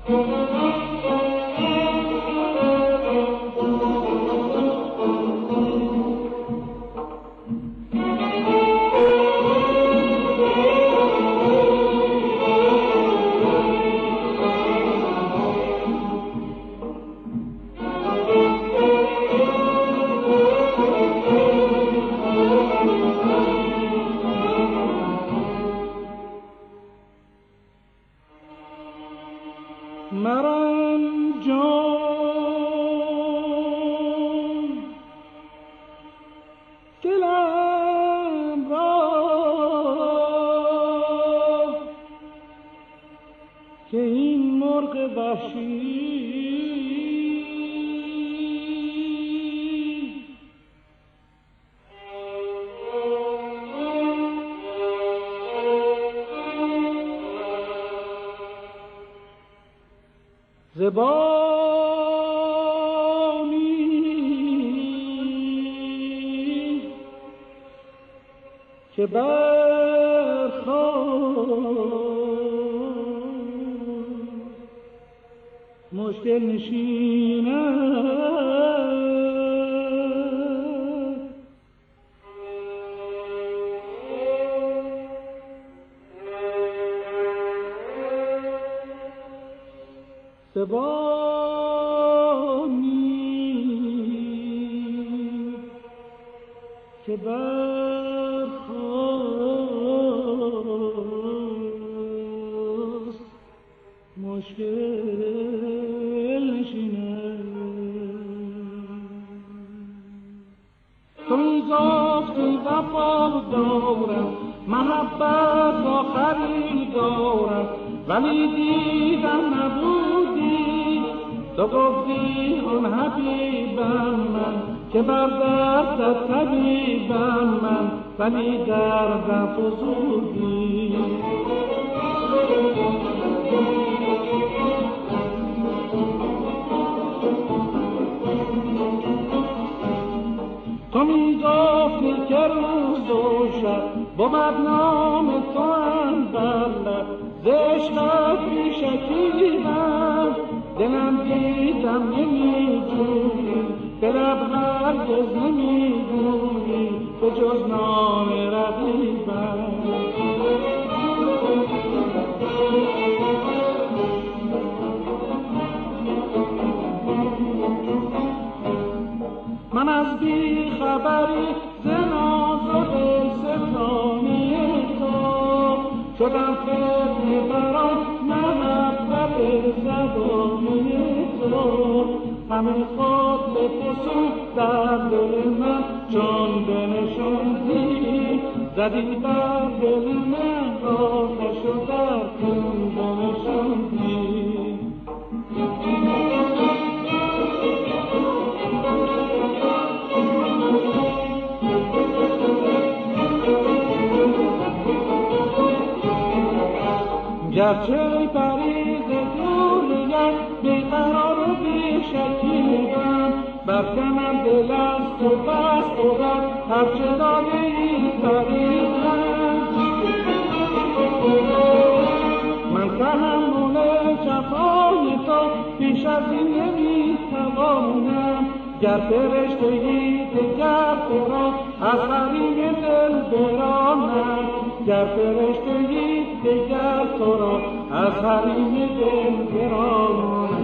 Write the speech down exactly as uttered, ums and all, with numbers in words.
زبانی که برخواست مشکل نشیند، زبانی که برخواست مشکل نشیند. تو میگفتی وفا دارم، محبت آخری دارم، ولی دیدم نبودی. تو گفتی آن حبیبم من که بر دستت طبیبم من، ولی دردم فزودی. تو میگفتی که روز و شب بود نام تو اندر لب، ز عشقت بی شکیبم دلم دیدم نمیجویی، به لب هرگز نمیگویی به جز نام رقیبم. من از بی خبری ز ناز و دلستانی تو شدم فتنه بر آن محبت زبانی تو. همه خود بفسود در دل من چون بنشاندی، زدی بر دل من آتش و در خون بنشاندی. گرچه پریز دوریت بیقرار و بیشکیبم، برکنم دل از تو بست بود هرچه داری پریزم. من تحمل جفای تو بیش از این نمیتوانم، گر فرشتگی دگر تو را از حریم دل برانم، گر فرشتگی دگر تو را از حریم دل برانم.